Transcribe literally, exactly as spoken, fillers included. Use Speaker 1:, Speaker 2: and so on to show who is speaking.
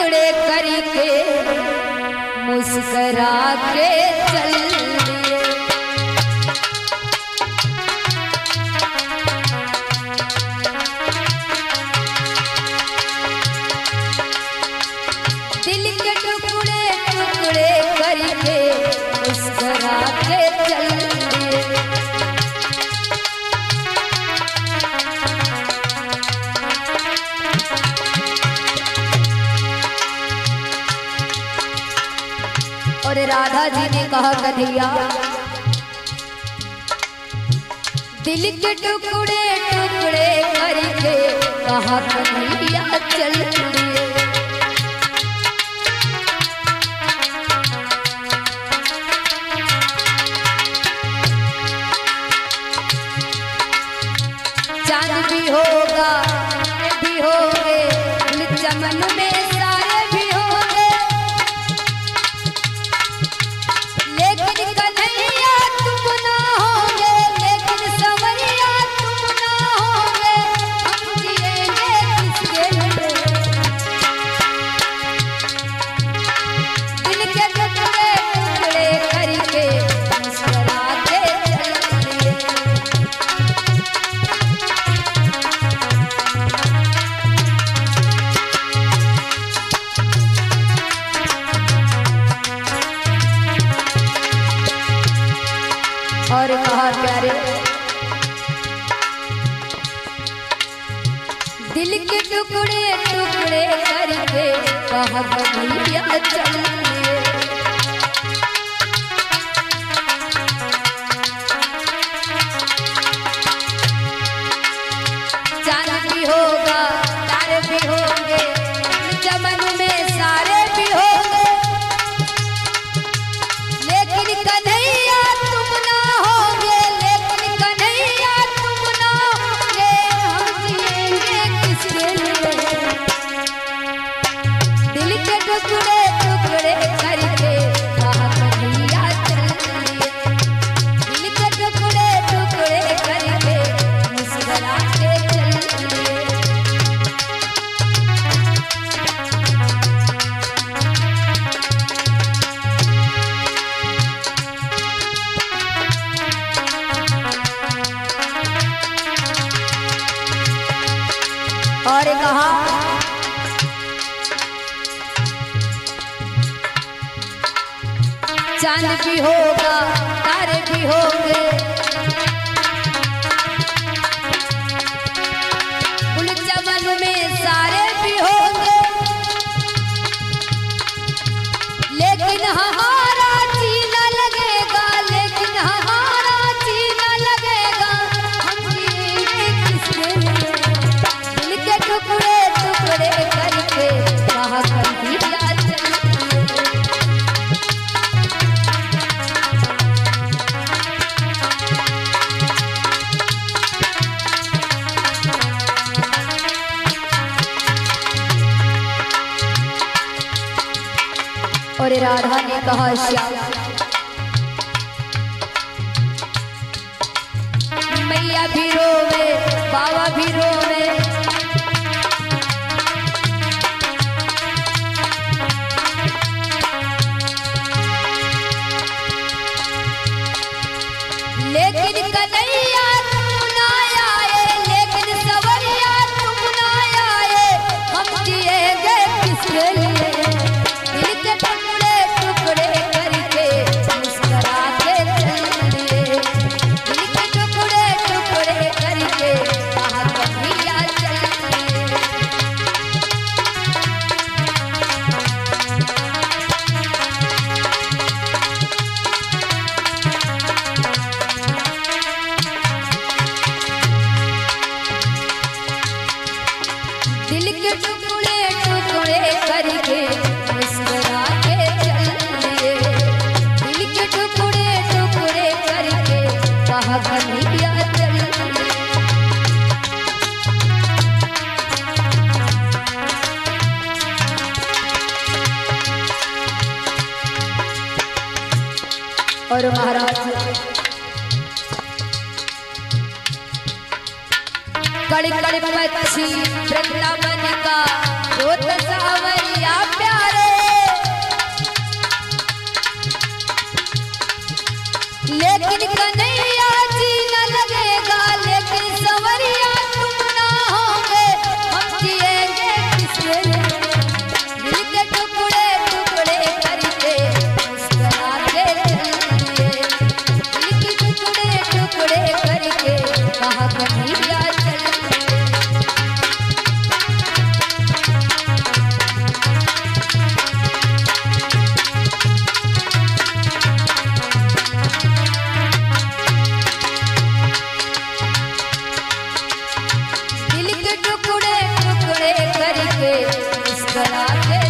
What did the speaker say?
Speaker 1: टुकड़े करके मुस्करा के चल दिए। दिल के टुकड़े टुकड़े करके मुस्करा के चल दिए। और राधा जी ने कहा कन्हैया दिल के टुकड़े टुकड़े करके कहा कन्हैया चल दिए। चांद भी होगा भी होंगे चमन में सारे भी होंगे, लेकिन कन्हैया तुम ना होगे, लेकिन संवरिया तुम ना होगे। हम जिएंगे किसके लिए? दिल के टुकड़े टुकड़े करके मुस्कुरा के चल दिए। और कहा प्यारे दिल के टुकड़े टुकड़े करके कहा कन्हैया चल दिए। चांद भी होगा तारे भी होंगे चमन में सारे भी होंगे, लेकिन कन्हैया तुम ना होगे, लेकिन कन्हैया तुम ना होगे। हम जिएंगे किसके लिए? दिल के टुकड़े टुकड़े करके कहा कन्हैया चल दिए। दिल के टुकड़े टुकड़े करके मुस्कुरा के चल दिए। और कहा चांद भी होगा तारे भी होंगे, गुल चमन में सारे भी होंगे, लेकिन हमारा जीना लगेगा, लेकिन हमारा जीना लगेगा। हम जिएंगे किसके लिए? दिल के टुकड़े टुकड़े करके कहा कन्हैया चल दिए। और राधा ने कहा श्याम मैया भी रोवे बाबा भी रोवे, लेकिन कन्हैया तुम ना आए, लेकिन संवरिया तुम ना आए। हम जिएंगे किसके लिए? दिल के टुकड़े टुकड़े करके मुस्कुरा के चल दिए। दिल के टुकड़े टुकड़े करके कहा कन्हैया चल दिए। दिल के टुकड़े टुकड़े करके मुस्कुरा के चल दिए। दिल के टुकड़े टुकड़े करके कहा कन्हैया चल दिए। और महाराज कड़ी कड़ी पक्षी वृंदावन का रोत सावरिया दिल के टुकड़े टुकड़े करके मुस्कुराते चल दिए। दिल के टुकड़े टुकड़े करके कहाँ कन्हैया चल दिए। दिल के टुकड़े टुकड़े करके मुस्कुराते